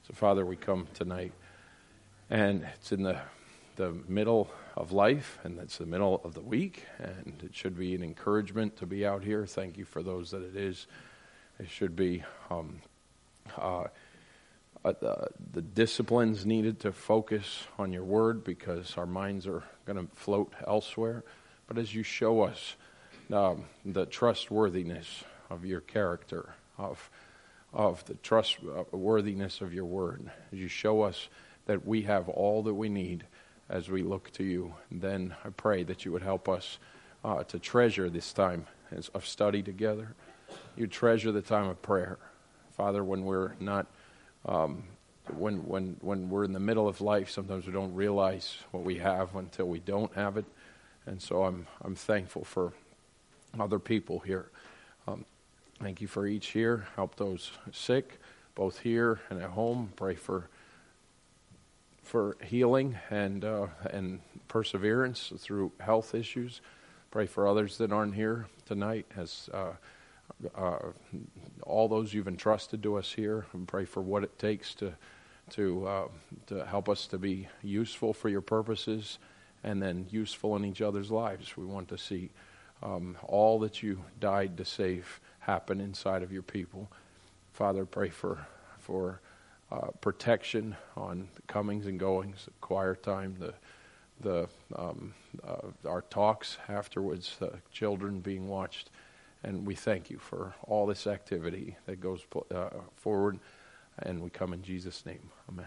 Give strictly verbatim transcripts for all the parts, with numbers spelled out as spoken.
So, Father, we come tonight, and it's in the the middle of life, and it's the middle of the week, and it should be an encouragement to be out here. Thank you for those that it is. It should be um, uh, uh, the, the disciplines needed to focus on your word, because our minds are going to float elsewhere. But as you show us um, the trustworthiness of your character, of of the trustworthiness of your word, as you show us that we have all that we need as we look to you, then I pray that you would help us uh, to treasure this time of study together. You treasure the time of prayer, Father. When we're not, um, when when when we're in the middle of life, sometimes we don't realize what we have until we don't have it, and so I'm I'm thankful for other people here. Um, Thank you for each here. Help those sick, both here and at home. Pray for for healing and uh, and perseverance through health issues. Pray for others that aren't here tonight, as uh, uh, all those you've entrusted to us here. And pray for what it takes to to uh, to help us to be useful for your purposes, and then useful in each other's lives. We want to see um, all that you died to save happen inside of your people. Father, pray for for uh, protection on the comings and goings, the choir time, the the um, uh, our talks afterwards, the children being watched, and we thank you for all this activity that goes uh, forward, and we come in Jesus' name. Amen.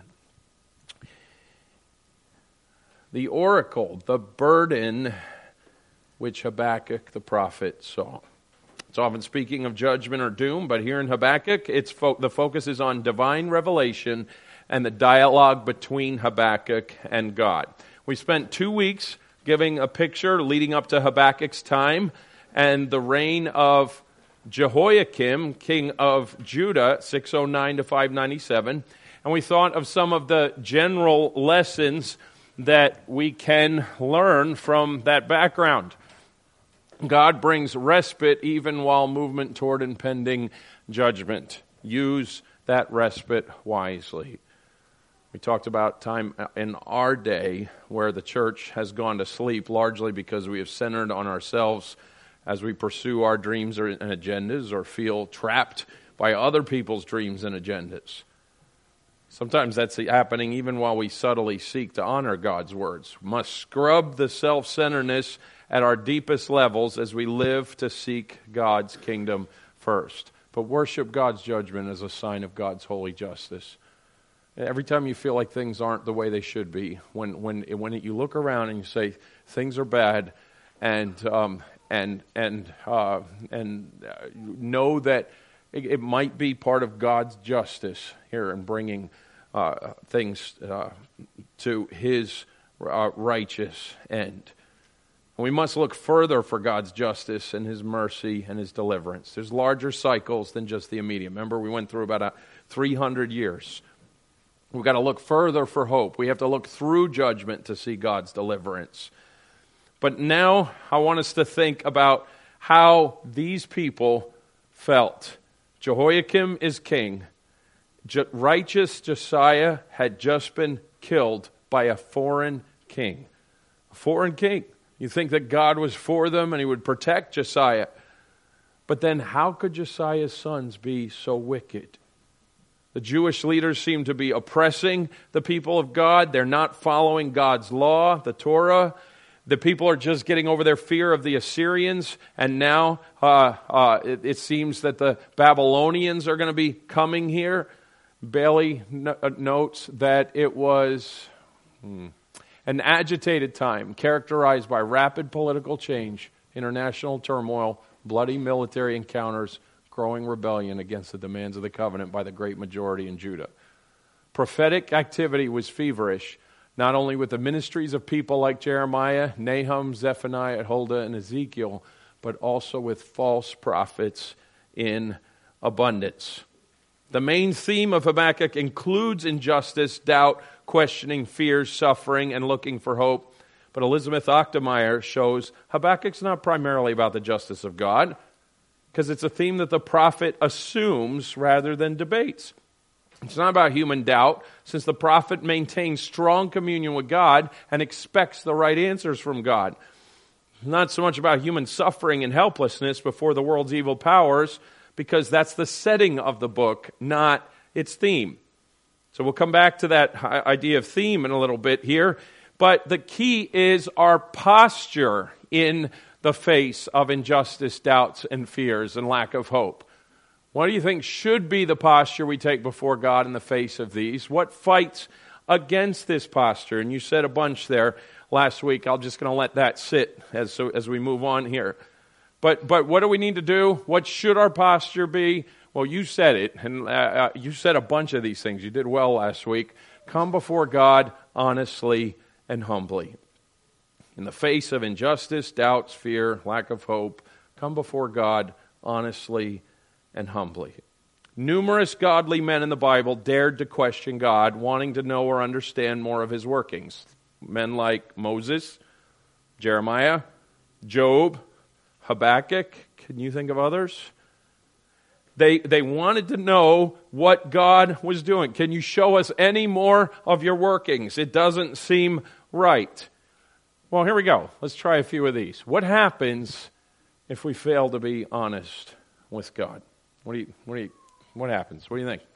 The oracle, the burden which Habakkuk the prophet saw. It's often speaking of judgment or doom, but here in Habakkuk, it's fo- the focus is on divine revelation and the dialogue between Habakkuk and God. We spent two weeks giving a picture leading up to Habakkuk's time and the reign of Jehoiakim, king of Judah, six oh nine to five ninety-seven, and we thought of some of the general lessons that we can learn from that background. God brings respite even while movement toward impending judgment. Use that respite wisely. We talked about time in our day where the church has gone to sleep, largely because we have centered on ourselves as we pursue our dreams and agendas, or feel trapped by other people's dreams and agendas. Sometimes that's happening even while we subtly seek to honor God's words. We must scrub the self-centeredness at our deepest levels as we live to seek God's kingdom first. But worship God's judgment as a sign of God's holy justice. Every time you feel like things aren't the way they should be, when when when you look around and you say things are bad, and um, and and uh, and uh, know that it, it might be part of God's justice here in bringing uh, things uh, to His uh, righteous end. We must look further for God's justice and His mercy and His deliverance. There's larger cycles than just the immediate. Remember, we went through about a three hundred years. We've got to look further for hope. We have to look through judgment to see God's deliverance. But now I want us to think about how these people felt. Jehoiakim is king. Je- righteous Josiah had just been killed by a foreign king. A foreign king. You think that God was for them and He would protect Josiah. But then how could Josiah's sons be so wicked? The Jewish leaders seem to be oppressing the people of God. They're not following God's law, the Torah. The people are just getting over their fear of the Assyrians. And now uh, uh, it, it seems that the Babylonians are going to be coming here. Bailey no- notes that it was... Hmm, an agitated time characterized by rapid political change, international turmoil, bloody military encounters, growing rebellion against the demands of the covenant by the great majority in Judah. Prophetic activity was feverish, not only with the ministries of people like Jeremiah, Nahum, Zephaniah, Huldah, and Ezekiel, but also with false prophets in abundance. The main theme of Habakkuk includes injustice, doubt, questioning, fears, suffering, and looking for hope. But Elizabeth Ochtemeyer shows Habakkuk's not primarily about the justice of God, because it's a theme that the prophet assumes rather than debates. It's not about human doubt, since the prophet maintains strong communion with God and expects the right answers from God. It's not so much about human suffering and helplessness before the world's evil powers, because that's the setting of the book, not its theme. So we'll come back to that idea of theme in a little bit here. But the key is our posture in the face of injustice, doubts, and fears, and lack of hope. What do you think should be the posture we take before God in the face of these? What fights against this posture? And you said a bunch there last week. I'm just going to let that sit as so, as we move on here. But but what do we need to do? What should our posture be? Well, you said it, and uh, you said a bunch of these things. You did well last week. Come before God honestly and humbly. In the face of injustice, doubts, fear, lack of hope, come before God honestly and humbly. Numerous godly men in the Bible dared to question God, wanting to know or understand more of His workings. Men like Moses, Jeremiah, Job, Habakkuk. Can you think of others? They they wanted to know what God was doing. Can you show us any more of your workings? It doesn't seem right. Well, here we go. Let's try a few of these. What happens if we fail to be honest with God? What do you what do you what happens? What do you think?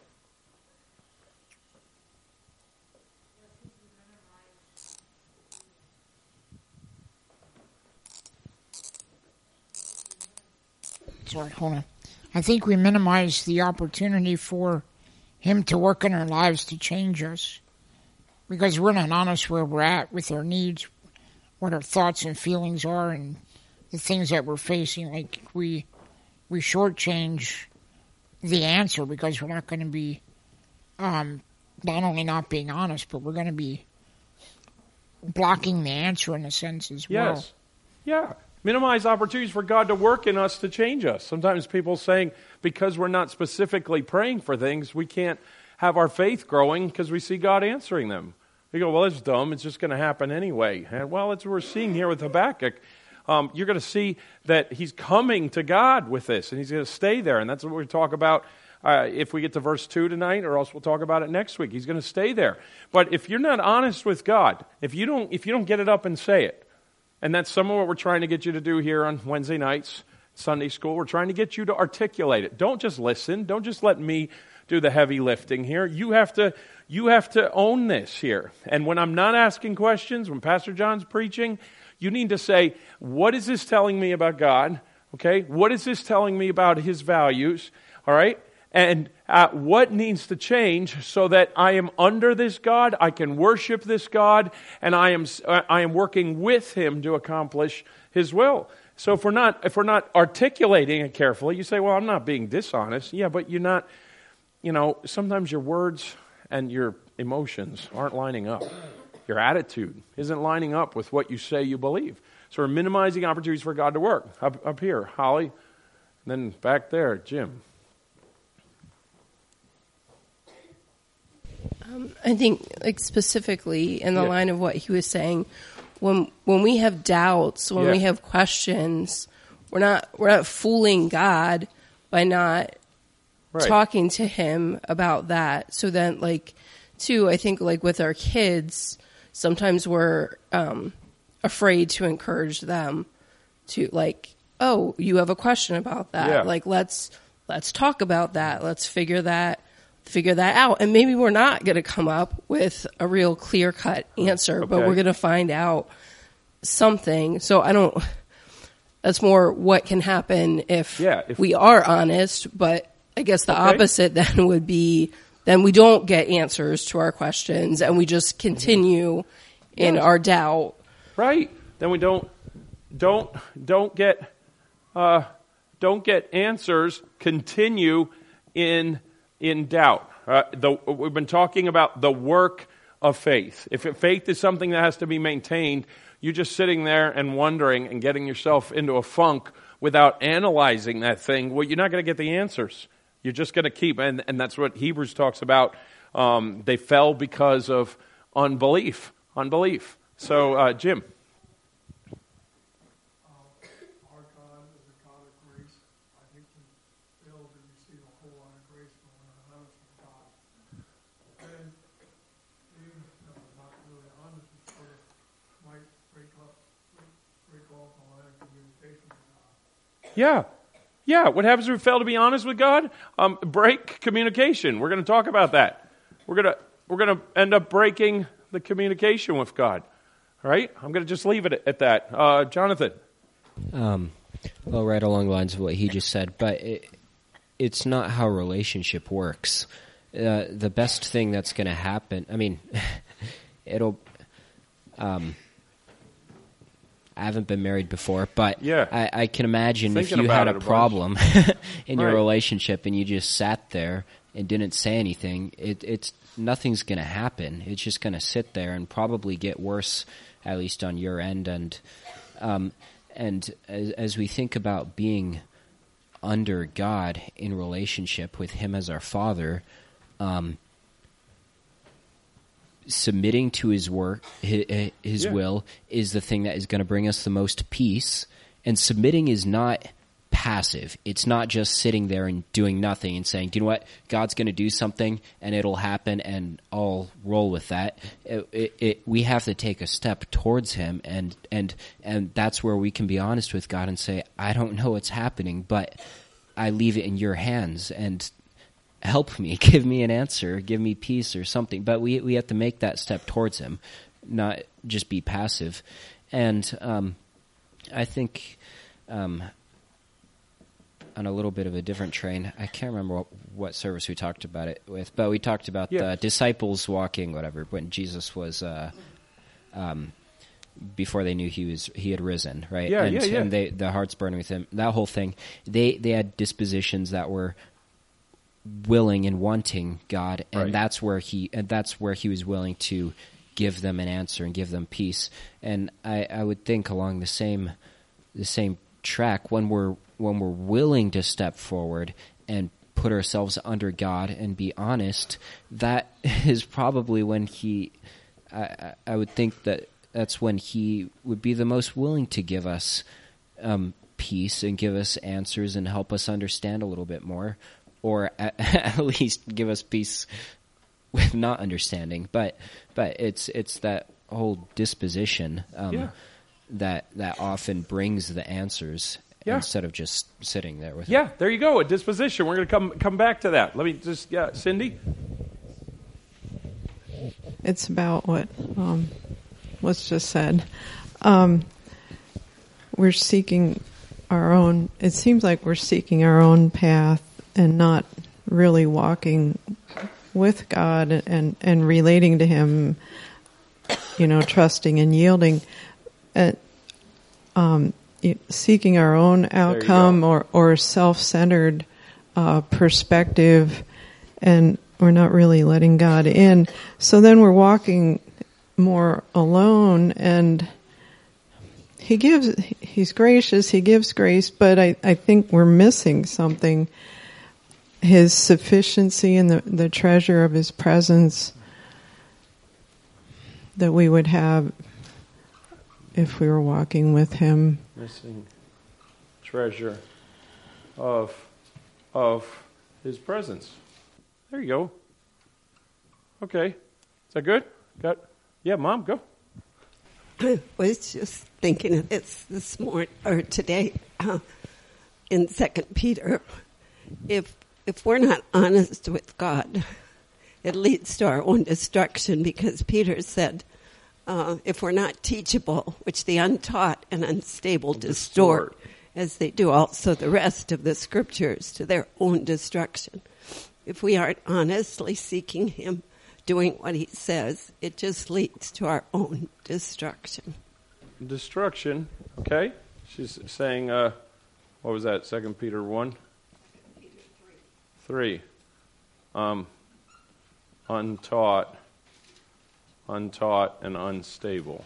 Sorry, hold on. I think we minimize the opportunity for Him to work in our lives to change us, because we're not honest where we're at with our needs, what our thoughts and feelings are, and the things that we're facing. Like we we shortchange the answer because we're not going to be um, not only not being honest, but we're going to be blocking the answer in a sense as well. Yes. Yeah. Minimize opportunities for God to work in us to change us. Sometimes people saying because we're not specifically praying for things, we can't have our faith growing because we see God answering them. You go, well, it's dumb. It's just going to happen anyway. And well, that's what we're seeing here with Habakkuk. Um, you're going to see that he's coming to God with this, and he's going to stay there. And that's what we talk about uh, if we get to verse two tonight, or else we'll talk about it next week. He's going to stay there. But if you're not honest with God, if you don't, if you don't get it up and say it, and that's some of what we're trying to get you to do here on Wednesday nights, Sunday school. We're trying to get you to articulate it. Don't just listen. Don't just let me do the heavy lifting here. You have to, you have to own this here. And when I'm not asking questions, when Pastor John's preaching, you need to say, what is this telling me about God? Okay? What is this telling me about His values? All right? And uh, what needs to change so that I am under this God, I can worship this God, and I am uh, I am working with Him to accomplish His will. So if we're not if we're not articulating it carefully, you say, "Well, I'm not being dishonest." Yeah, but you're not. You know, sometimes your words and your emotions aren't lining up. Your attitude isn't lining up with what you say you believe. So we're minimizing opportunities for God to work. Up, up here, Holly, and then back there, Jim. Um, I think, like specifically in the yeah. line of what he was saying, when when we have doubts, when yeah. we have questions, we're not we're not fooling God by not right. talking to Him about that. So then, like, too, I think like with our kids, sometimes we're um, afraid to encourage them to like, oh, you have a question about that, yeah. like let's let's talk about that, let's figure that. figure that out. And maybe we're not going to come up with a real clear-cut answer, okay. but we're going to find out something. So I don't, that's more what can happen if, yeah, if we are honest, but I guess the okay. opposite then would be, then we don't get answers to our questions and we just continue yeah. in our doubt. Right. Then we don't, don't, don't get, uh, don't get answers, continue in in doubt. Uh, the, we've been talking about the work of faith. If faith is something that has to be maintained, you're just sitting there and wondering and getting yourself into a funk without analyzing that thing. Well, you're not going to get the answers. You're just going to keep, and, and that's what Hebrews talks about. Um, they fell because of unbelief. Unbelief. So, uh, Jim. Yeah. Yeah. What happens if we fail to be honest with God? Um, break communication. We're going to talk about that. We're going to we're going to end up breaking the communication with God. All right? I'm going to just leave it at that. Uh, Jonathan. Um, well, right along the lines of what he just said, but it, it's not how relationship works. Uh, the best thing that's going to happen, I mean, it'll, um, I haven't been married before, but yeah. I, I can imagine Thinking if you had a, a problem in right. your relationship and you just sat there and didn't say anything, it, it's nothing's going to happen. It's just going to sit there and probably get worse, at least on your end. And um, and as, as we think about being under God in relationship with Him as our Father, um, submitting to His work, His, his yeah. will, is the thing that is going to bring us the most peace. And submitting is not passive. It's not just sitting there and doing nothing and saying, do you know what, God's going to do something and it'll happen and I'll roll with that. It, it, it, we have to take a step towards Him, and, and, and that's where we can be honest with God and say, I don't know what's happening, but I leave it in your hands and help me, give me an answer, give me peace or something. But we, we have to make that step towards Him, not just be passive. And um, I think um, on a little bit of a different train, I can't remember what, what service we talked about it with, but we talked about yeah. the disciples walking, whatever, when Jesus was, uh, um, before they knew he was he had risen, right? Yeah, and, yeah, yeah. and they, the hearts burning with Him, that whole thing. They they had dispositions that were willing and wanting God, and right. that's where he and that's where he was willing to give them an answer and give them peace. And I, I would think along the same the same track, when we're when we're willing to step forward and put ourselves under God and be honest, that is probably when He, I, I would think that that's when He would be the most willing to give us um, peace and give us answers and help us understand a little bit more, or at, at least give us peace with not understanding. But but it's it's that whole disposition um, yeah. that that often brings the answers. Yeah. Instead of just sitting there with Yeah, it. there you go, a disposition. We're going to come come back to that. Let me just, yeah, Cindy? It's about what um, was just said. Um, we're seeking our own, it seems like we're seeking our own path and not really walking with God and, and relating to Him, you know, trusting and yielding. And, um, seeking our own outcome or, or self-centered uh, perspective, and we're not really letting God in. So then we're walking more alone, and He gives, He's gracious, He gives grace, but I, I think we're missing something. His sufficiency and the, the treasure of His presence that we would have if we were walking with Him. Missing treasure of of His presence. There you go. Okay. Is that good? Got yeah, Mom, go. I was just thinking of this this morning or today uh, in Second Peter. If if we're not honest with God, it leads to our own destruction, because Peter said, Uh, if we're not teachable, which the untaught and unstable distort, as they do also the rest of the scriptures, to their own destruction. If we aren't honestly seeking Him, doing what He says, it just leads to our own destruction. Destruction, okay. She's saying, uh, what was that, Second Peter one? Peter three. Three. Um, untaught. Untaught and unstable.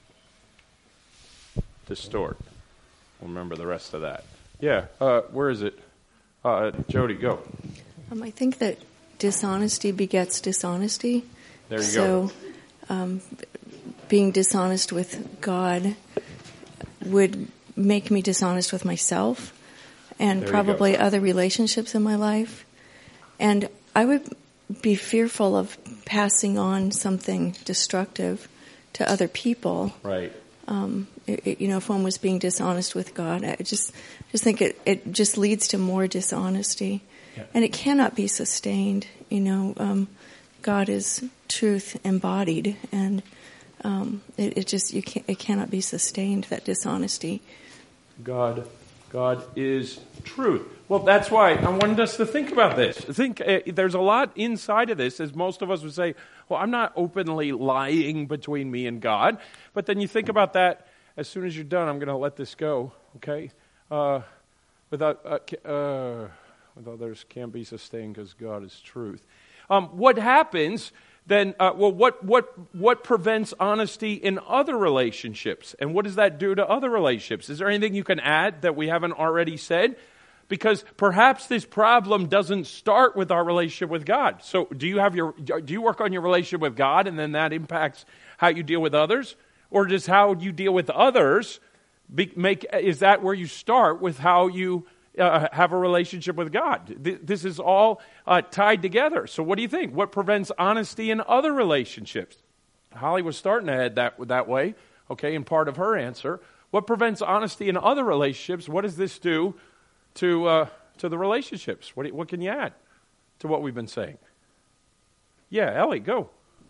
Distort. We'll remember the rest of that. Yeah, uh, where is it? Uh, Jody, go. Um, I think that dishonesty begets dishonesty. There you so, go. So um, being dishonest with God would make me dishonest with myself and There you probably go. other relationships in my life. And I would be fearful of passing on something destructive to other people. Right. Um, it, you know, if one was being dishonest with God. I just just think it, it just leads to more dishonesty. Yeah. And it cannot be sustained. You know, um, God is truth embodied, and um, it, it just you can't, it cannot be sustained, that dishonesty. God, God is truth. Well, that's why I wanted us to think about this. Think uh, there's a lot inside of this, as most of us would say, well, I'm not openly lying between me and God. But then you think about that, as soon as you're done, I'm going to let this go, okay? Uh, without, uh, uh, with others can't be sustained because God is truth. Um, what happens then, uh, well, what, what, what prevents honesty in other relationships? And what does that do to other relationships? Is there anything you can add that we haven't already said? Because perhaps this problem doesn't start with our relationship with God. So do you have your do you work on your relationship with God, and then that impacts how you deal with others? Or does how you deal with others be, make is that where you start with how you uh, have a relationship with God? This is all uh, tied together. So what do you think? What prevents honesty in other relationships? Holly was starting to head that that way, okay, in part of her answer. What prevents honesty in other relationships? What does this do to uh, to the relationships? What, what can you add to what we've been saying? Yeah, Ellie, go.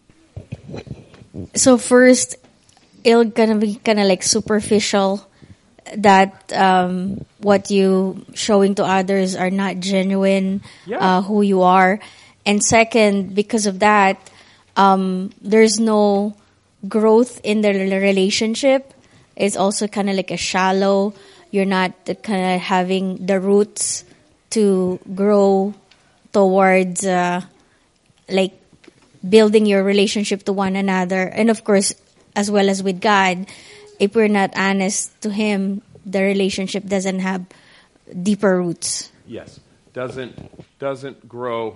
So first, it'll gonna be kind of like superficial, that um, what you showing to others are not genuine, yeah. uh, who you are. And second, because of that, um, there's no growth in the relationship. It's also kind of like a shallow. You're not kind of having the roots to grow towards uh, like building your relationship to one another. And of course, as well as with God, if we're not honest to Him, the relationship doesn't have deeper roots. Yes, doesn't doesn't grow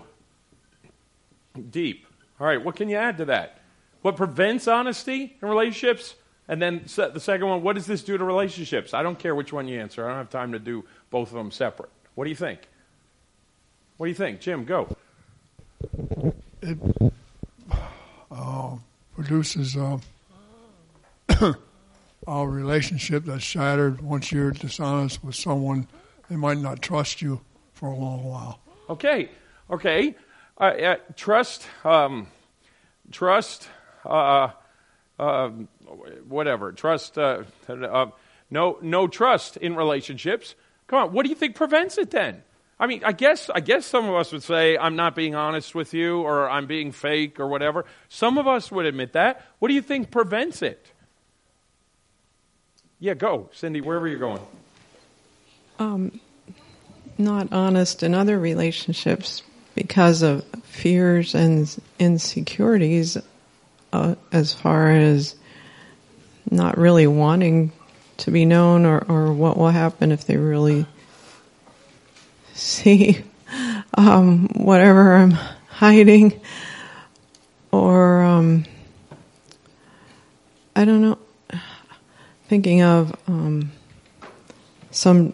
deep. All right, what can you add to that? What prevents honesty in relationships? And then the second one, what does this do to relationships? I don't care which one you answer. I don't have time to do both of them separate. What do you think? What do you think? Jim, go. It uh, produces uh, a relationship that's shattered once you're dishonest with someone. They might not trust you for a long while. Okay, okay. Uh, uh, trust, um, trust, uh, uh, whatever. Trust, uh, uh, no, no trust in relationships. Come on, what do you think prevents it then? I mean, I guess, I guess some of us would say, I'm not being honest with you, or I'm being fake, or whatever. Some of us would admit that. What do you think prevents it? Yeah, go, Cindy, wherever you're going. Um, not honest in other relationships because of fears and insecurities, uh, as far as not really wanting to be known, or, or what will happen if they really see um, whatever I'm hiding, or um, I don't know. Thinking of um, some,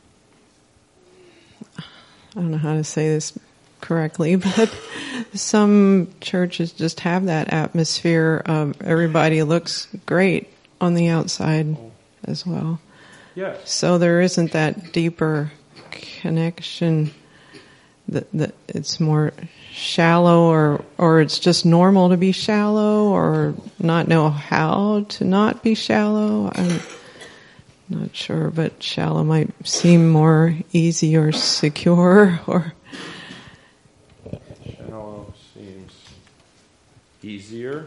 I don't know how to say this correctly, but some churches just have that atmosphere of everybody looks great on the outside as well. Yes. So there isn't that deeper connection, that, that it's more shallow, or or it's just normal to be shallow, or not know how to not be shallow. I'm not sure, but shallow might seem more easy or secure, or shallow seems easier,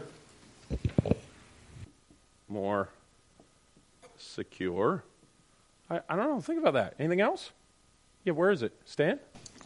more secure. I, I don't know. Think about that. Anything else? Yeah, where is it? Stan?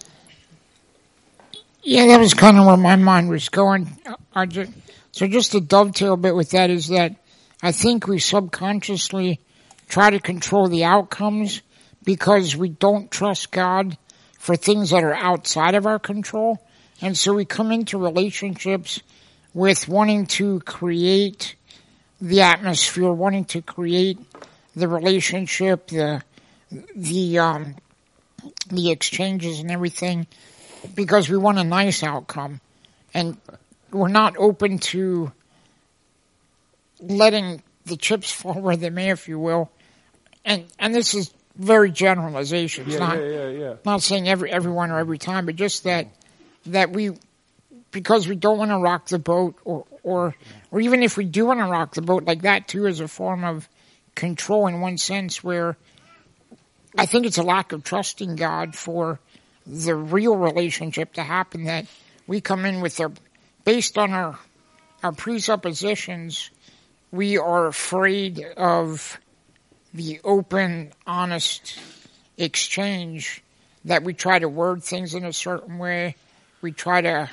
Yeah, that was kind of where my mind was going. I just, so just to dovetail a bit with that is that I think we subconsciously try to control the outcomes because we don't trust God for things that are outside of our control. And so we come into relationships with wanting to create the atmosphere, wanting to create the relationship, the the um, the exchanges and everything, because we want a nice outcome, and we're not open to letting the chips fall where they may, if you will. And and this is very generalization. It's yeah, not, yeah, yeah, yeah. not saying every everyone or every time, but just that that we, because we don't want to rock the boat, or or or even if we do want to rock the boat, like that too is a form of control in one sense, where I think it's a lack of trusting God for the real relationship to happen, that we come in with our, based on our our presuppositions, we are afraid of the open, honest exchange, that we try to word things in a certain way. We try to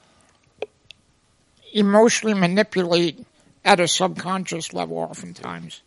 emotionally manipulate at a subconscious level oftentimes.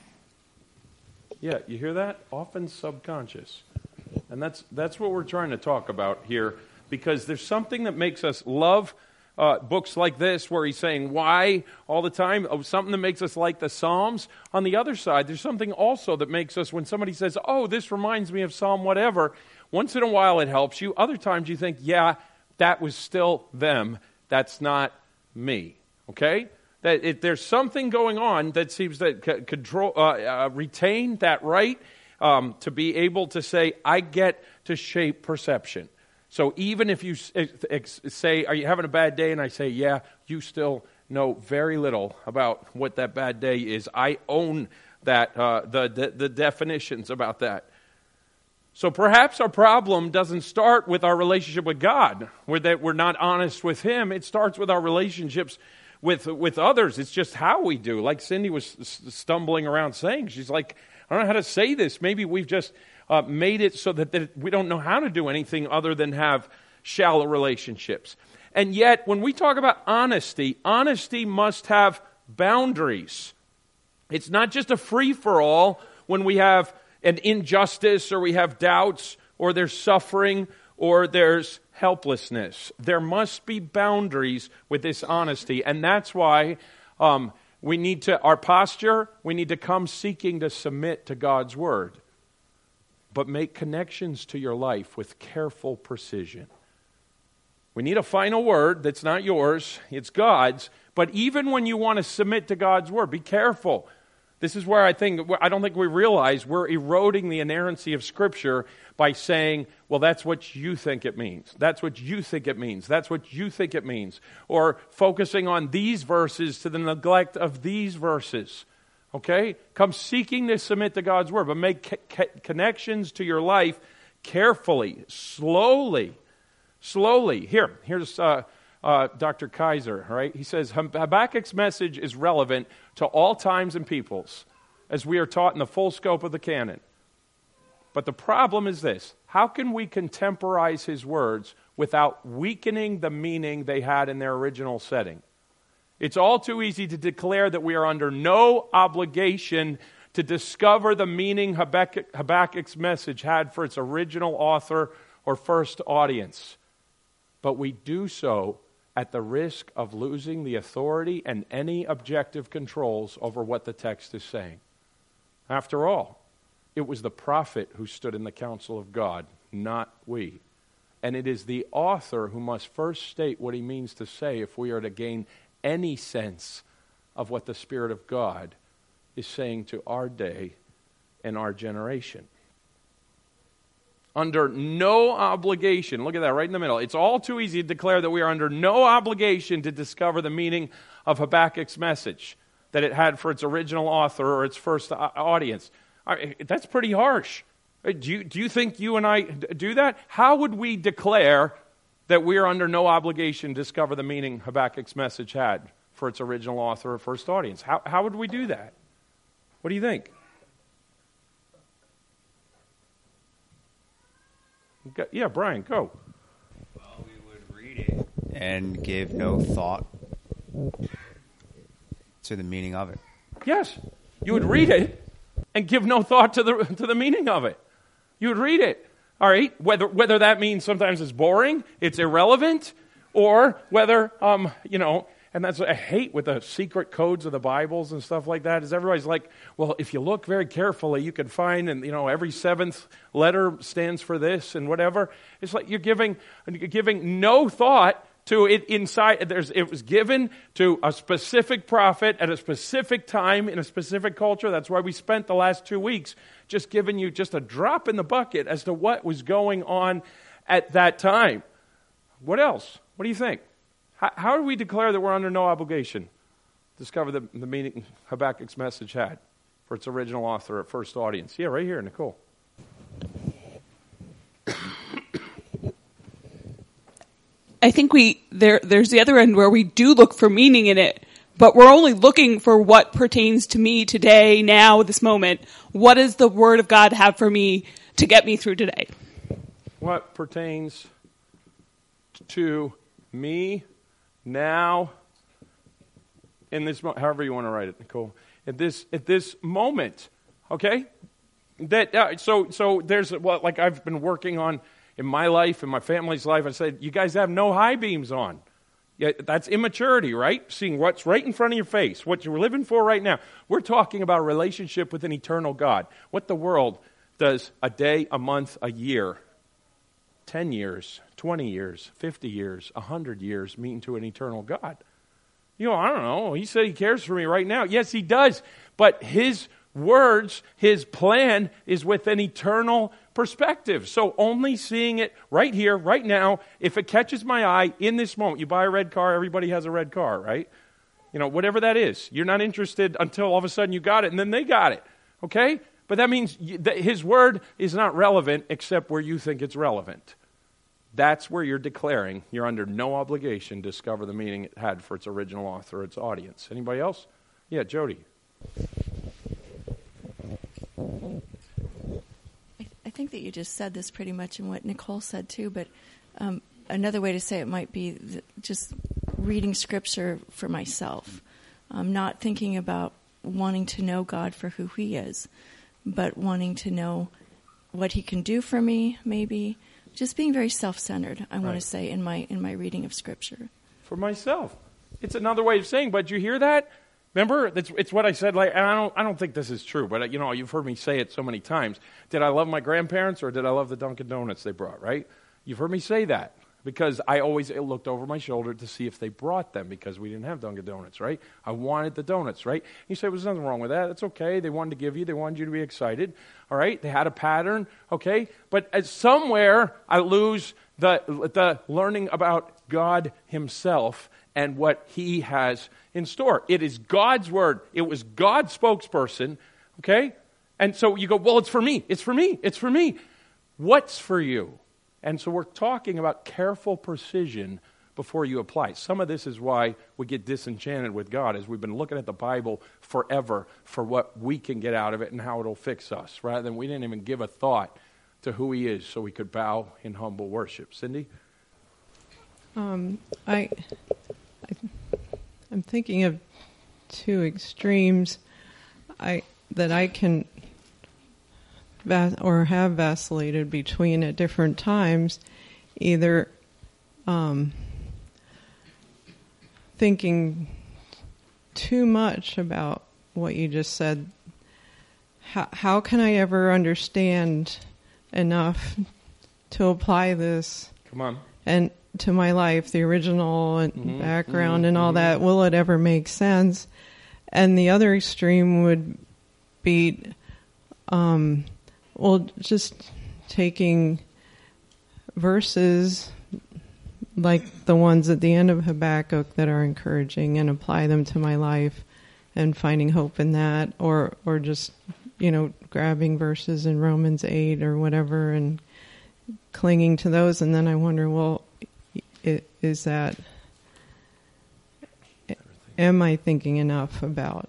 Yeah, you hear that? Often subconscious. And that's that's what we're trying to talk about here, because there's something that makes us love uh, books like this, where he's saying why all the time, oh, something that makes us like the Psalms. On the other side, there's something also that makes us, when somebody says, oh, this reminds me of Psalm whatever, once in a while it helps you. Other times you think, yeah, that was still them. That's not me. Okay? That it, there's something going on that seems to c- control, uh, uh, retain that right um, to be able to say, I get to shape perception. So even if you ex- ex- say, are you having a bad day? And I say, yeah, you still know very little about what that bad day is. I own that, uh, the, the the definitions about that. So perhaps our problem doesn't start with our relationship with God, where that we're not honest with Him. It starts with our relationships with with others. It's just how we do. Like Cindy was stumbling around saying, she's like, I don't know how to say this. Maybe we've just uh, made it so that, that we don't know how to do anything other than have shallow relationships. And yet, when we talk about honesty, honesty must have boundaries. It's not just a free-for-all when we have an injustice or we have doubts or there's suffering or there's helplessness. There must be boundaries with this honesty, and that's why um, we need to, our posture, we need to come seeking to submit to God's Word, but make connections to your life with careful precision. We need a final word that's not yours, it's God's, but even when you want to submit to God's Word, be careful. This is where I think, I don't think we realize we're eroding the inerrancy of Scripture by saying, well, that's what you think it means. That's what you think it means. That's what you think it means. Or focusing on these verses to the neglect of these verses. Okay? Come seeking to submit to God's Word, but make c- c- connections to your life carefully, slowly, slowly. Here, here's uh, uh, Doctor Kaiser, right? He says, Habakkuk's message is relevant to all times and peoples, as we are taught in the full scope of the canon. But the problem is this: how can we contemporize his words without weakening the meaning they had in their original setting? It's all too easy to declare that we are under no obligation to discover the meaning Habakkuk, Habakkuk's message had for its original author or first audience. But we do so at the risk of losing the authority and any objective controls over what the text is saying. After all, it was the prophet who stood in the counsel of God, not we. And it is the author who must first state what he means to say if we are to gain any sense of what the Spirit of God is saying to our day and our generation. Under no obligation, look at that right in the middle. It's all too easy to declare that we are under no obligation to discover the meaning of Habakkuk's message that it had for its original author or its first audience. That's pretty harsh. Do you, do you think you and I do that? How would we declare that we are under no obligation to discover the meaning Habakkuk's message had for its original author or first audience? How, how would we do that? What do you think? Yeah, Brian, go. Well, we would read it and give no thought to the meaning of it. Yes, you would read it and give no thought to the to the meaning of it. You would read it, all right? Whether whether that means sometimes it's boring, it's irrelevant, or whether um you know. And that's what I hate with the secret codes of the Bibles and stuff like that, is everybody's like, well, if you look very carefully, you can find, and you know, every seventh letter stands for this and whatever. It's like you're giving you're giving no thought to it inside. There's, it was given to a specific prophet at a specific time in a specific culture. That's why we spent the last two weeks just giving you just a drop in the bucket as to what was going on at that time. What else? What do you think? How, how do we declare that we're under no obligation? Discover the, the meaning Habakkuk's message had for its original author at first audience. Yeah, right here, Nicole. I think we there. There's the other end where we do look for meaning in it, but we're only looking for what pertains to me today, now, this moment. What does the Word of God have for me to get me through today? What pertains to me now, in this, however you want to write it, Nicole, at this at this moment, okay? That uh, so so there's what well, like I've been working on in my life, in my family's life. I said, you guys have no high beams on. Yeah, that's immaturity, right? Seeing what's right in front of your face, what you're living for right now. We're talking about a relationship with an eternal God. What the world does a day, a month, a year, ten years, twenty years, fifty years, one hundred years mean to an eternal God? You know, I don't know. He said he cares for me right now. Yes, he does. But his words, his plan is with an eternal perspective. So only seeing it right here, right now, if it catches my eye in this moment. You buy a red car, everybody has a red car, right? You know, whatever that is. You're not interested until all of a sudden you got it, and then they got it, okay? But that means that his word is not relevant except where you think it's relevant. That's where you're declaring you're under no obligation to discover the meaning it had for its original author, its audience. Anybody else? Yeah, Jody. I think that you just said this pretty much in what Nicole said too, but um, another way to say it might be th- just reading Scripture for myself. Um, not thinking about wanting to know God for who He is, but wanting to know what He can do for me, maybe. Just being very self-centered, I right. want to say, in my in my reading of Scripture. For myself. It's another way of saying, but you hear that? Remember, it's, it's what I said, like, and I don't, I don't think this is true, but, you know, you've heard me say it so many times. Did I love my grandparents or did I love the Dunkin' Donuts they brought, right? You've heard me say that because I always looked over my shoulder to see if they brought them because we didn't have Dunkin' Donuts, right? I wanted the donuts, right? You say, well, there's nothing wrong with that. That's okay. They wanted to give you. They wanted you to be excited, all right? They had a pattern, okay? But as somewhere I lose the the learning about God Himself and what He has in store. It is God's word. It was God's spokesperson, okay? And so you go, well, it's for me. It's for me. It's for me. What's for you? And so we're talking about careful precision before you apply. Some of this is why we get disenchanted with God, as we've been looking at the Bible forever for what we can get out of it and how it'll fix us, rather than we didn't even give a thought to who He is so we could bow in humble worship. Cindy? Um, I... I I'm thinking of two extremes I that I can va- or have vacillated between at different times, either um, thinking too much about what you just said. How, how can I ever understand enough to apply this? Come on. And to my life, the original and mm-hmm, background mm-hmm, and all mm-hmm. that, will it ever make sense? And the other extreme would be, um, well, just taking verses like the ones at the end of Habakkuk that are encouraging and apply them to my life and finding hope in that, or, or just, you know, grabbing verses in Romans eight or whatever and clinging to those. And then I wonder, well, is that, am I thinking enough about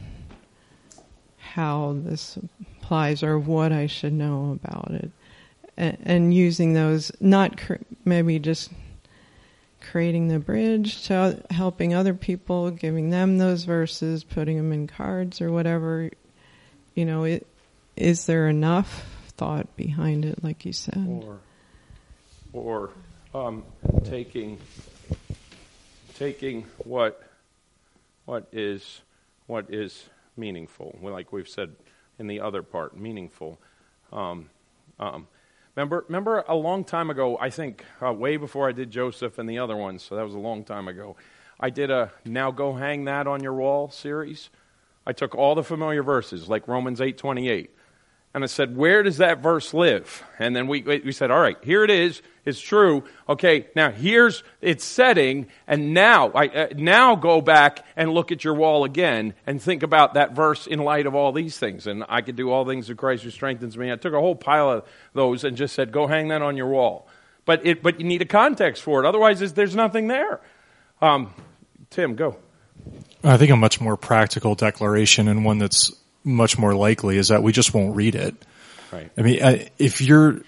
how this applies or what I should know about it? And, and using those, not cr- maybe just creating the bridge to helping other people, giving them those verses, putting them in cards or whatever. You know, it, is there enough thought behind it, like you said? Or, or um, taking taking what what is what is meaningful, well, like we've said in the other part, meaningful. Um, um, Remember, remember a long time ago, I think uh, way before I did Joseph and the other ones, so that was a long time ago, I did a Now Go Hang That on Your Wall series. I took all the familiar verses, like Romans eight twenty-eight, and I said, where does that verse live? And then we we said, all right, here it is. It's true. Okay, now here's its setting, and now I uh, now go back and look at your wall again and think about that verse in light of all these things. And I could do all things through Christ who strengthens me. I took a whole pile of those and just said, go hang that on your wall. But it but you need a context for it. Otherwise, there's, there's nothing there. Um, Tim, go. I think a much more practical declaration, and one that's much more likely, is that we just won't read it. Right. I mean, if you're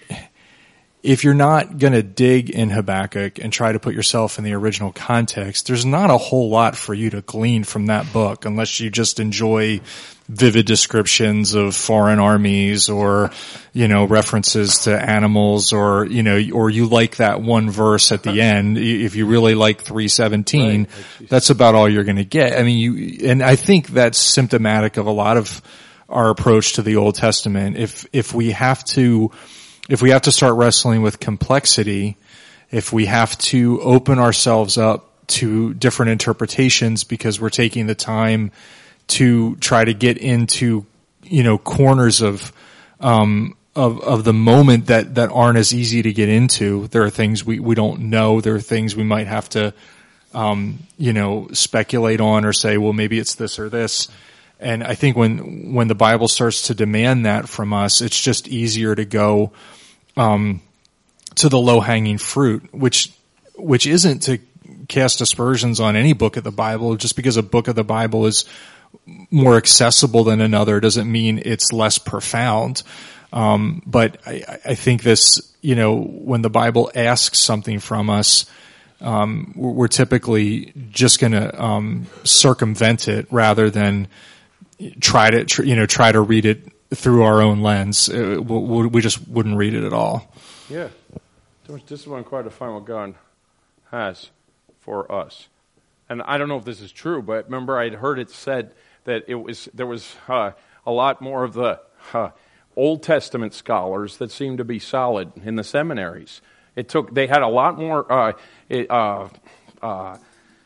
if you're not going to dig in Habakkuk and try to put yourself in the original context, there's not a whole lot for you to glean from that book, unless you just enjoy vivid descriptions of foreign armies, or, you know, references to animals, or, you know, or you like that one verse at the end. If you really like three seventeen, right, that's about all you're going to get. I mean, you, and I think that's symptomatic of a lot of our approach to the Old Testament. If, if we have to, if we have to start wrestling with complexity, if we have to open ourselves up to different interpretations because we're taking the time to try to get into, you know, corners of, um, of, of the moment that, that aren't as easy to get into. There are things we, we don't know. There are things we might have to, um, you know, speculate on or say, well, maybe it's this or this. And I think when, when the Bible starts to demand that from us, it's just easier to go, um, to the low-hanging fruit, which, which isn't to cast aspersions on any book of the Bible. Just because a book of the Bible is more accessible than another doesn't mean it's less profound. Um, but I, I think this, you know, when the Bible asks something from us, um, we're, we're typically just going to um, circumvent it rather than try to, tr- you know, try to read it through our own lens. It, we, we just wouldn't read it at all. Yeah, too much discipline required to find what God has for us. And I don't know if this is true, but remember I'd heard it said that it was there was uh, a lot more of the uh, Old Testament scholars that seemed to be solid in the seminaries. It took they had a lot more. Uh, it, uh, uh,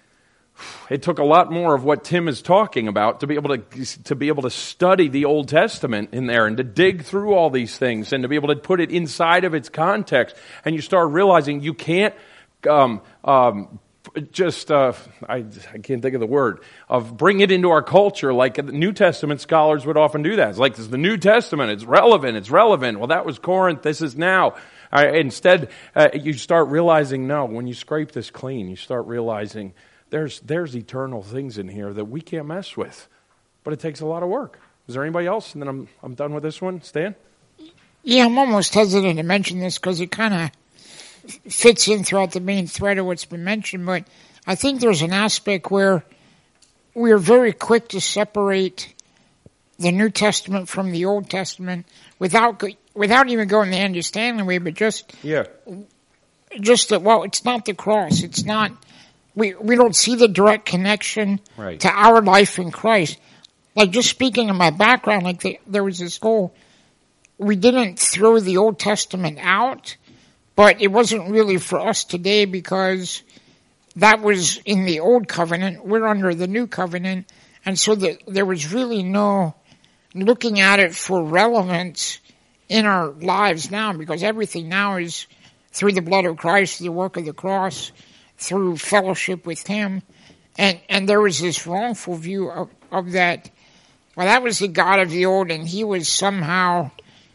it took a lot more of what Tim is talking about to be able to to be able to study the Old Testament in there and to dig through all these things and to be able to put it inside of its context. And you start realizing you can't. Um, um, Just, uh, I, I can't think of the word, of bring it into our culture like the New Testament scholars would often do that. It's like, it's the New Testament, it's relevant, it's relevant. Well, that was Corinth, this is now. Uh, instead, uh, you start realizing, no, when you scrape this clean, you start realizing there's there's eternal things in here that we can't mess with. But it takes a lot of work. Is there anybody else? And then I'm I'm done with this one. Stan? Yeah, I'm almost hesitant to mention this because it kind of fits in throughout the main thread of what's been mentioned, but I think there's an aspect where we're very quick to separate the New Testament from the Old Testament without without even going the Andy Stanley way, but just yeah, just that. Well, it's not the cross. It's not. We we don't see the direct connection right. to our life in Christ. Like just speaking of my background, like the, there was this whole. We didn't throw the Old Testament out, but it wasn't really for us today because that was in the Old Covenant. We're under the New Covenant. And so the, there was really no looking at it for relevance in our lives now because everything now is through the blood of Christ, the work of the cross, through fellowship with Him. And, and there was this wrongful view of, of that. Well, that was the God of the old and He was somehow...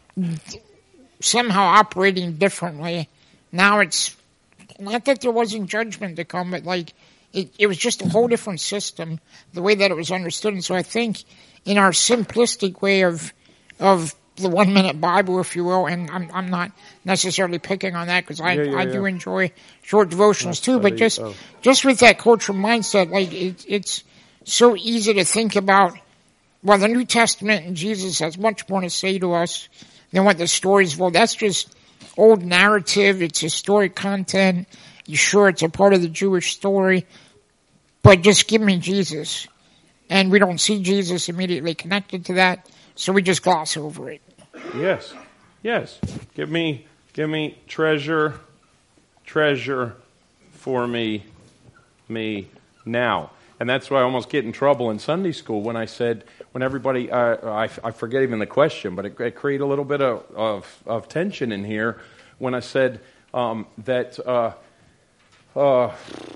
somehow operating differently. Now it's not that there wasn't judgment to come, but like it, it was just a whole different system, the way that it was understood. And so I think in our simplistic way of of the one minute Bible, if you will, and I'm I'm not necessarily picking on that because I yeah, yeah, I yeah. do enjoy short devotionals too, but just oh. just with that cultural mindset, like it, it's so easy to think about. Well, the New Testament and Jesus has much more to say to us than what the stories. Well, that's just old narrative. It's historic content. You sure it's a part of the Jewish story, but just give me Jesus. And we don't see Jesus immediately connected to that, so we just gloss over it. Yes, yes. Give me Give me treasure, treasure for me, me now. And that's why I almost get in trouble in Sunday school when I said, when everybody, uh, I, I forget even the question, but it, it created a little bit of, of, of tension in here when I said um, that uh, uh,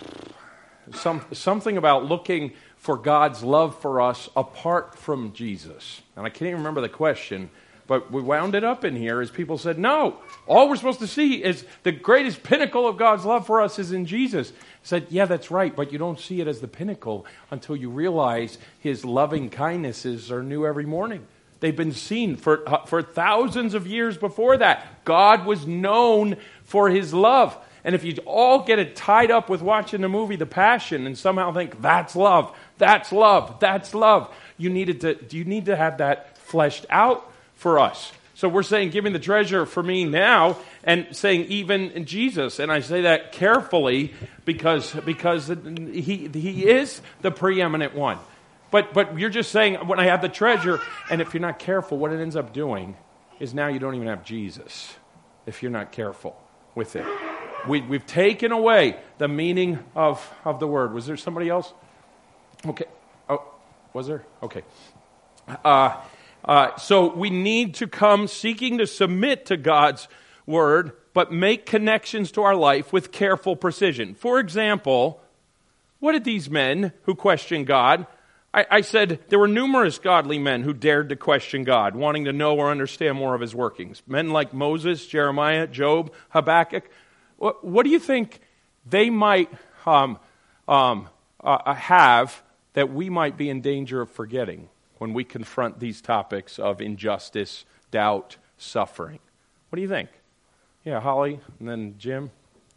some, something about looking for God's love for us apart from Jesus. And I can't even remember the question, but we wound it up in here as people said, no, all we're supposed to see is the greatest pinnacle of God's love for us is in Jesus. I said, yeah, that's right, but you don't see it as the pinnacle until you realize his loving kindnesses are new every morning. They've been seen for, for thousands of years before that. God was known for his love. And if you all get it tied up with watching the movie The Passion and somehow think, that's love, that's love, that's love, you needed to, you need to have that fleshed out for us. So we're saying, give me the treasure for me now, and saying even in Jesus. And I say that carefully because because he he is the preeminent one. But but you're just saying, when I have the treasure, and if you're not careful, what it ends up doing is now you don't even have Jesus if you're not careful with it. We, we've taken away the meaning of, of the word. Was there somebody else? Okay. Oh, was there? Okay. Uh Uh, so we need to come seeking to submit to God's word, but make connections to our life with careful precision. For example, what did these men who questioned God, I, I said there were numerous godly men who dared to question God, wanting to know or understand more of his workings. Men like Moses, Jeremiah, Job, Habakkuk. What, what do you think they might um, um, uh, have that we might be in danger of forgetting when we confront these topics of injustice, doubt, suffering? What do you think? Yeah, Holly, and then Jim.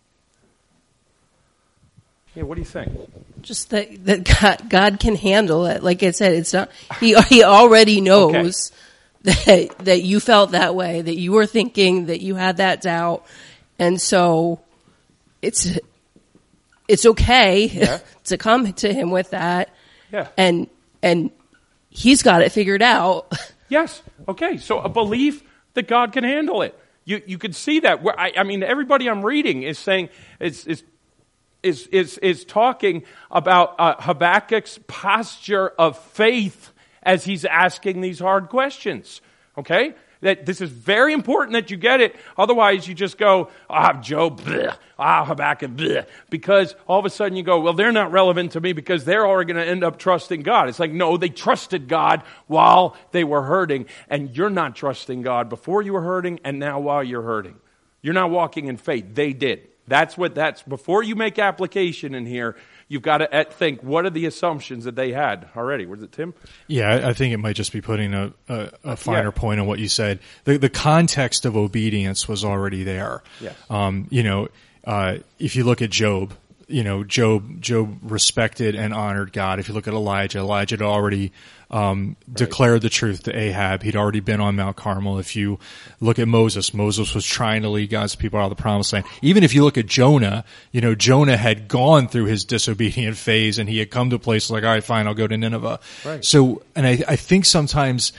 Yeah, what do you think? Just that that God, God can handle it. Like I said, it's not. He he already knows okay. that that you felt that way, that you were thinking, that you had that doubt, and so it's it's okay yeah. to come to him with that. Yeah, and and. He's got it figured out. Yes. Okay. So a belief that God can handle it. You you can see that. Where I, I mean, everybody I'm reading is saying is is is is, is talking about uh, Habakkuk's posture of faith as he's asking these hard questions. Okay. That this is very important that you get it. Otherwise, you just go, ah, Job, bleh, ah, Habakkuk, bleh, because all of a sudden you go, well, they're not relevant to me because they're already going to end up trusting God. It's like, no, they trusted God while they were hurting, and you're not trusting God before you were hurting and now while you're hurting. You're not walking in faith. They did. That's what that's, before you make application in here, you've got to think, what are the assumptions that they had already? Was it Tim? Yeah, I think it might just be putting a, a, a finer yeah. point on what you said. The, the context of obedience was already there. Yes. Um, you know, uh, if you look at Job, you know, Job, Job respected and honored God. If you look at Elijah, Elijah had already um, right. declared the truth to Ahab. He'd already been on Mount Carmel. If you look at Moses, Moses was trying to lead God's people out of the promised land. Even if you look at Jonah, you know, Jonah had gone through his disobedient phase and he had come to a place like, all right, fine, I'll go to Nineveh. Right. So, and I, I think sometimes,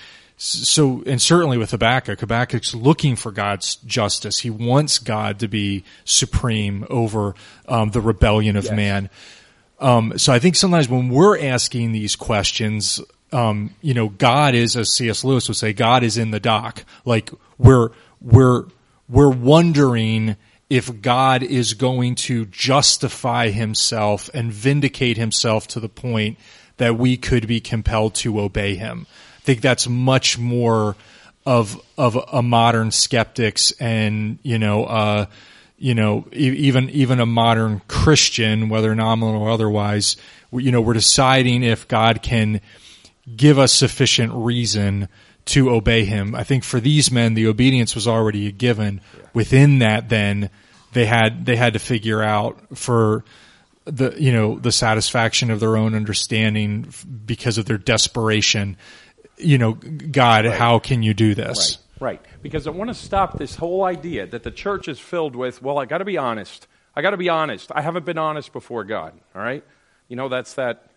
so, and certainly with Habakkuk, Habakkuk's looking for God's justice. He wants God to be supreme over um, the rebellion of yes. man. Um, so I think sometimes when we're asking these questions, um, you know, God is, as C S Lewis would say, God is in the dock. Like we're we're we're wondering if God is going to justify himself and vindicate himself to the point that we could be compelled to obey him. I think that's much more of of a modern skeptic's and, you know, uh, you know, even even a modern Christian, whether nominal or otherwise, you know, we're deciding if God can give us sufficient reason to obey him. I think for these men, the obedience was already given. Yeah. Within that, then they had they had to figure out for the you know the satisfaction of their own understanding because of their desperation. You know, God, right. How can you do this? Right, right. Because I want to stop this whole idea that the church is filled with, well, I got to be honest. I got to be honest. I haven't been honest before God, all right? You know, that's that,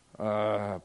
uh,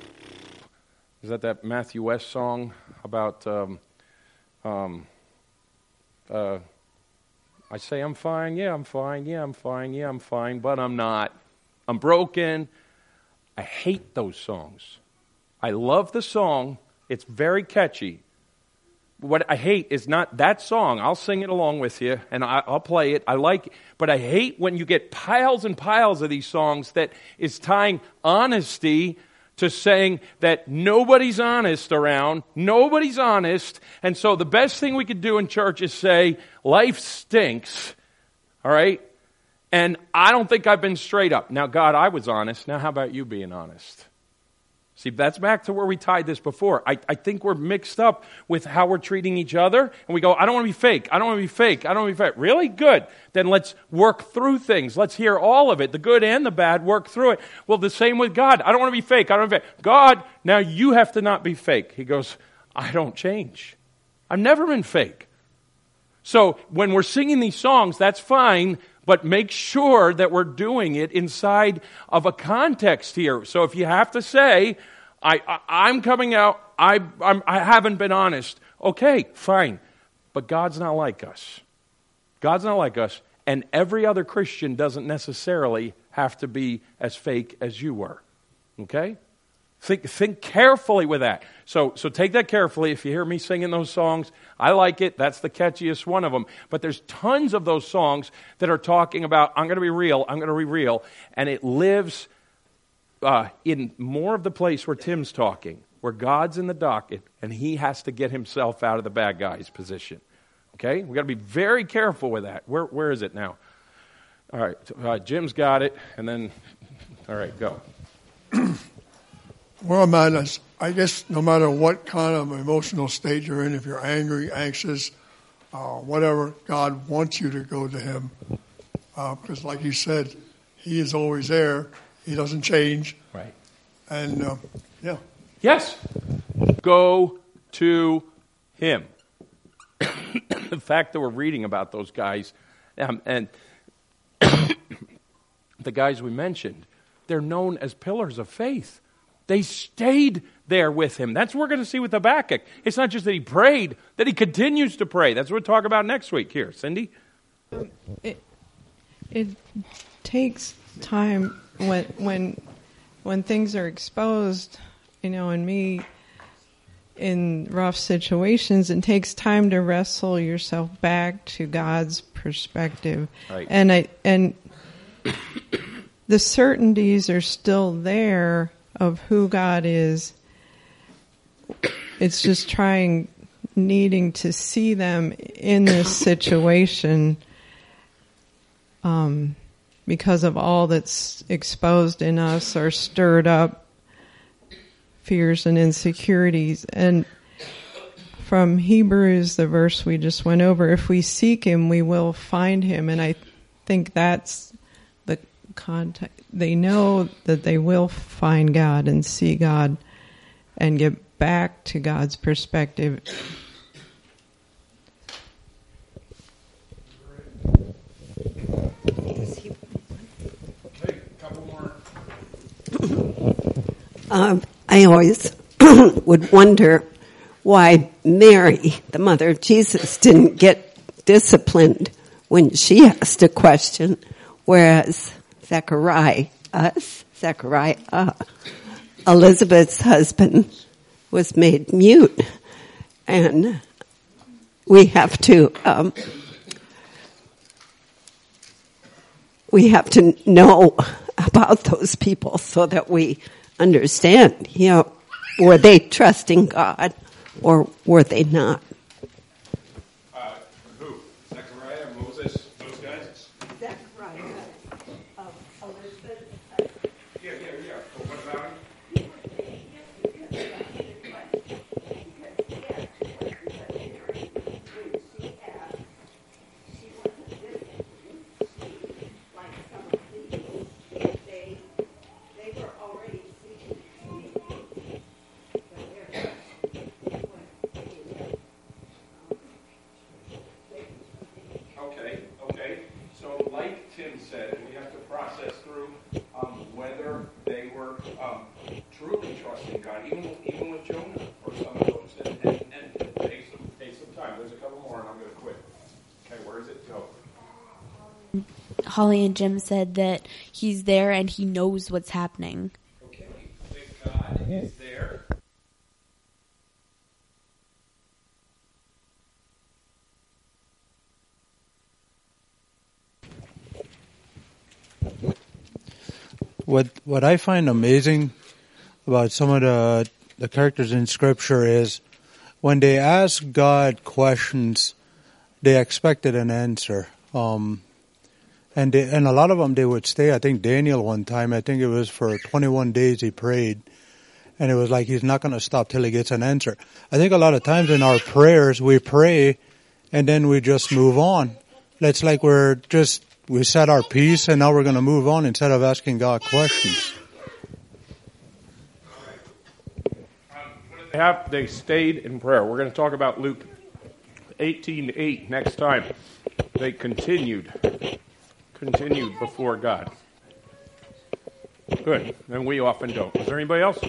is that that Matthew West song about, um, um, uh, I say I'm fine, yeah, I'm fine, yeah, I'm fine, yeah, I'm fine, but I'm not. I'm broken. I hate those songs. I love the song. It's very catchy. What I hate is not that song. I'll sing it along with you, and I, I'll play it. I like it. But I hate when you get piles and piles of these songs that is tying honesty to saying that nobody's honest around, nobody's honest, and so the best thing we could do in church is say, life stinks, all right? And I don't think I've been straight up. Now, God, I was honest. Now, how about you being honest? See, that's back to where we tied this before. I, I think we're mixed up with how we're treating each other. And we go, I don't want to be fake. I don't want to be fake. I don't want to be fake. Really? Good. Then let's work through things. Let's hear all of it, the good and the bad, work through it. Well, the same with God. I don't want to be fake. I don't want to be fake. God, now you have to not be fake. He goes, I don't change. I've never been fake. So when we're singing these songs, that's fine. But make sure that we're doing it inside of a context here. So if you have to say, I, I, I'm coming out, I, I'm, I haven't been honest. Okay, fine. But God's not like us. God's not like us. And every other Christian doesn't necessarily have to be as fake as you were. Okay? Think, think carefully with that. So, so take that carefully. If you hear me singing those songs, I like it. That's the catchiest one of them. But there's tons of those songs that are talking about, I'm going to be real, I'm going to be real. And it lives uh, in more of the place where Tim's talking, where God's in the docket, and he has to get himself out of the bad guy's position. Okay? We've got to be very careful with that. Where, where is it now? All right. Uh, Jim's got it. And then, all right, go. Where I'm at is, I guess no matter what kind of emotional state you're in, if you're angry, anxious, uh, whatever, God wants you to go to him. Uh, because like you said, he is always there. He doesn't change. Right. And, uh, yeah. Yes. Go to him. The fact that we're reading about those guys, um, and the guys we mentioned, they're known as pillars of faith. They stayed there with him. That's what we're going to see with Habakkuk. It's not just that he prayed, that he continues to pray. That's what we'll talk about next week. Here, Cindy? Um, it, it takes time when when when things are exposed, you know, and me in rough situations, it takes time to wrestle yourself back to God's perspective. Right. And I and the certainties are still there of who God is. It's just trying, needing to see them in this situation um, because of all that's exposed in us or stirred up fears and insecurities. And from Hebrews, the verse we just went over, if we seek him, we will find him. And I think that's the context. They know that they will find God and see God and get back to God's perspective. Um, I always would wonder why Mary, the mother of Jesus, didn't get disciplined when she asked a question, whereas Zechariah, us, Zechariah, uh, Elizabeth's husband was made mute. And we have to, um, we have to know about those people so that we understand, you know, were they trusting God or were they not? Uh, who? Zechariah, Moses, those guys? Zechariah, um, Elizabeth. Yeah, yeah, yeah. But what about him? Okay, okay. So like Tim said, we have to process through um, whether they were um, truly trusting God, even, even with Jonah or some of those. And, and, and take, some, take some time. There's a couple more and I'm going to quit. Okay, where is it? Go. Holly and Jim said that he's there and he knows what's happening. Okay, if God is there. What what I find amazing about some of the the characters in Scripture is when they ask God questions, they expected an answer. Um, and they, and a lot of them they would stay. I think Daniel one time, I think it was for twenty-one days he prayed, and it was like he's not going to stop till he gets an answer. I think a lot of times in our prayers we pray, and then we just move on. It's like we're just we said our piece, and now we're going to move on instead of asking God questions. They, have, they stayed in prayer. We're going to talk about Luke eighteen eight next time. They continued, continued before God. Good, and we often don't. Is there anybody else?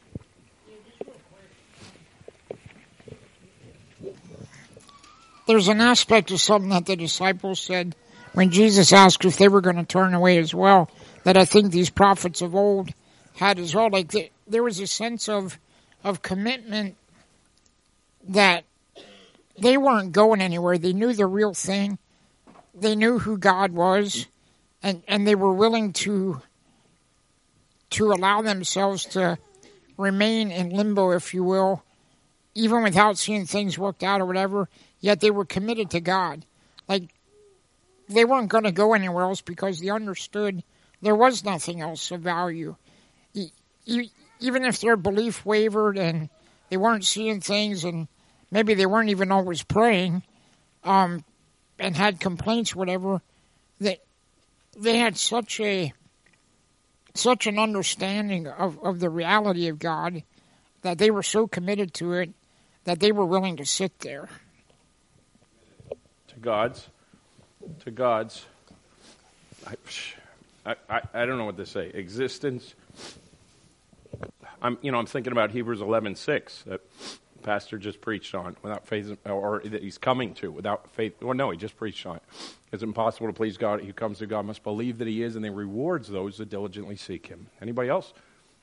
There's an aspect of something that the disciples said when Jesus asked if they were going to turn away as well, that I think these prophets of old had as well. Like the, there was a sense of of commitment that they weren't going anywhere. They knew the real thing. They knew who God was, and, and they were willing to to allow themselves to remain in limbo, if you will, even without seeing things worked out or whatever, yet they were committed to God. Like, they weren't going to go anywhere else because they understood there was nothing else of value. Even if their belief wavered and they weren't seeing things and maybe they weren't even always praying um, and had complaints, whatever, they, they had such a such an understanding of, of the reality of God that they were so committed to it that they were willing to sit there. To God's, to God's, I, I, I don't know what to say, existence. I'm, you know, I'm thinking about Hebrews eleven six that the pastor just preached on, without faith, or that he's coming to, without faith. Well, no, he just preached on it. It's impossible to please God. He who comes to God must believe that he is, and he rewards those that diligently seek him. Anybody else?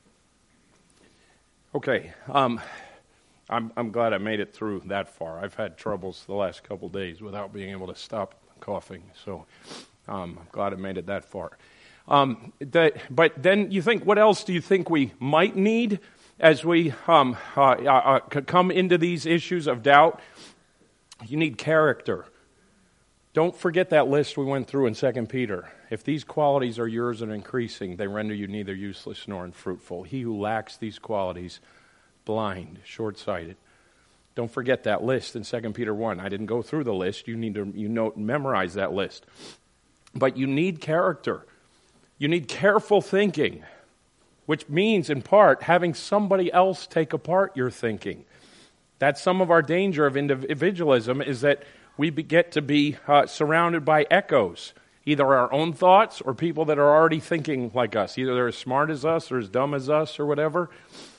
Okay, um, I'm, I'm glad I made it through that far. I've had troubles the last couple days without being able to stop coughing, so um, I'm glad I made it that far. Um, that, but then you think, what else do you think we might need as we um, uh, uh, come into these issues of doubt? You need character. Don't forget that list we went through in Second Peter. If these qualities are yours and increasing, they render you neither useless nor unfruitful. He who lacks these qualities, blind, short-sighted. Don't forget that list in Second Peter one. I didn't go through the list. You need to you know memorize that list. But you need character. You need careful thinking, which means, in part, having somebody else take apart your thinking. That's some of our danger of individualism, is that we get to be uh, surrounded by echoes, either our own thoughts or people that are already thinking like us. Either they're as smart as us or as dumb as us or whatever.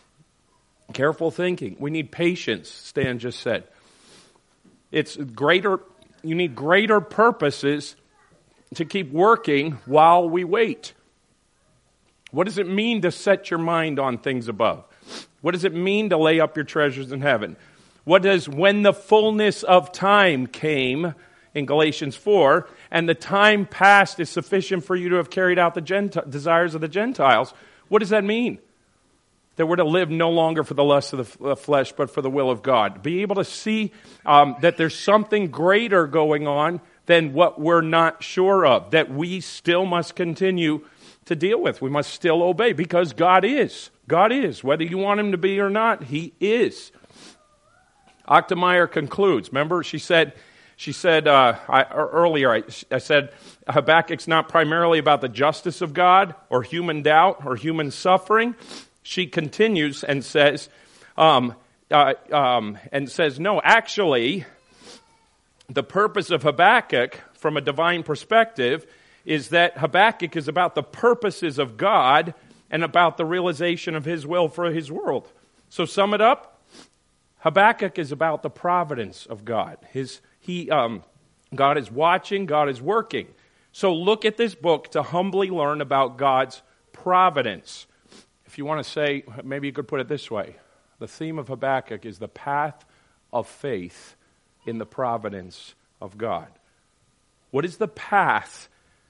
Careful thinking. We need patience, Stan just said. It's greater. You need greater purposes to keep working while we wait. What does it mean to set your mind on things above? What does it mean to lay up your treasures in heaven? What does when the fullness of time came in Galatians four, and the time past is sufficient for you to have carried out the Genti- desires of the Gentiles, what does that mean? That we're to live no longer for the lust of the flesh, but for the will of God. Be able to see um, that there's something greater going on than what we're not sure of, that we still must continue to deal with. We must still obey, because God is. God is. Whether you want him to be or not, he is. Ochtemeyer concludes. Remember, she said, she said uh, I, earlier, I, I said, Habakkuk's not primarily about the justice of God or human doubt or human suffering. She continues and says, um, uh, um, and says, no, actually, the purpose of Habakkuk, from a divine perspective, is that Habakkuk is about the purposes of God and about the realization of his will for his world. So sum it up, Habakkuk is about the providence of God. His, he, um, God is watching, God is working. So look at this book to humbly learn about God's providence. If you want to say, maybe you could put it this way. The theme of Habakkuk is the path of faith in the providence of God. What is the path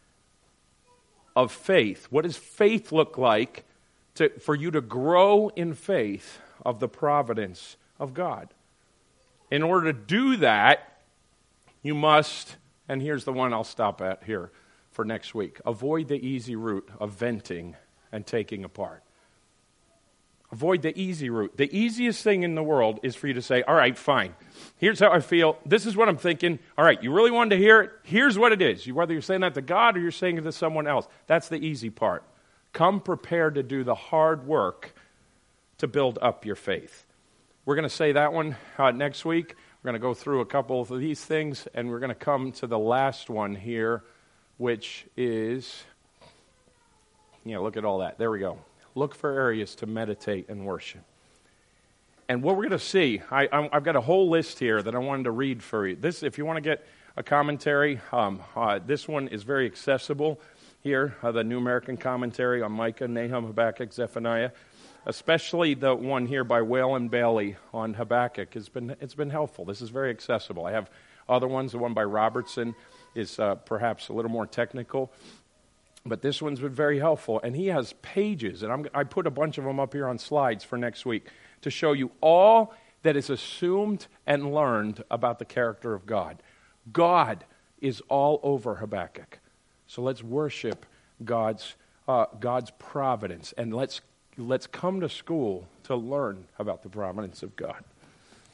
of faith? What does faith look like to, for you to grow in faith of the providence of God? In order to do that, you must, and here's the one I'll stop at here for next week, avoid the easy route of venting and taking apart. Avoid the easy route. The easiest thing in the world is for you to say, all right, fine. Here's how I feel. This is what I'm thinking. All right, you really wanted to hear it? Here's what it is. Whether you're saying that to God or you're saying it to someone else. That's the easy part. Come prepared to do the hard work to build up your faith. We're going to say that one uh, next week. We're going to go through a couple of these things, and we're going to come to the last one here, which is, yeah, look at all that. There we go. Look for areas to meditate and worship. And what we're going to see, I, I've got a whole list here that I wanted to read for you. This, if you want to get a commentary, um, uh, this one is very accessible here, uh, the New American Commentary on Micah, Nahum, Habakkuk, Zephaniah. Especially the one here by Whale and Bailey on Habakkuk. It's been, it's been helpful. This is very accessible. I have other ones. The one by Robertson is uh, perhaps a little more technical. But this one's been very helpful, and he has pages, and I'm, I put a bunch of them up here on slides for next week to show you all that is assumed and learned about the character of God. God is all over Habakkuk. So let's worship God's uh, God's providence, and let's let's come to school to learn about the providence of God.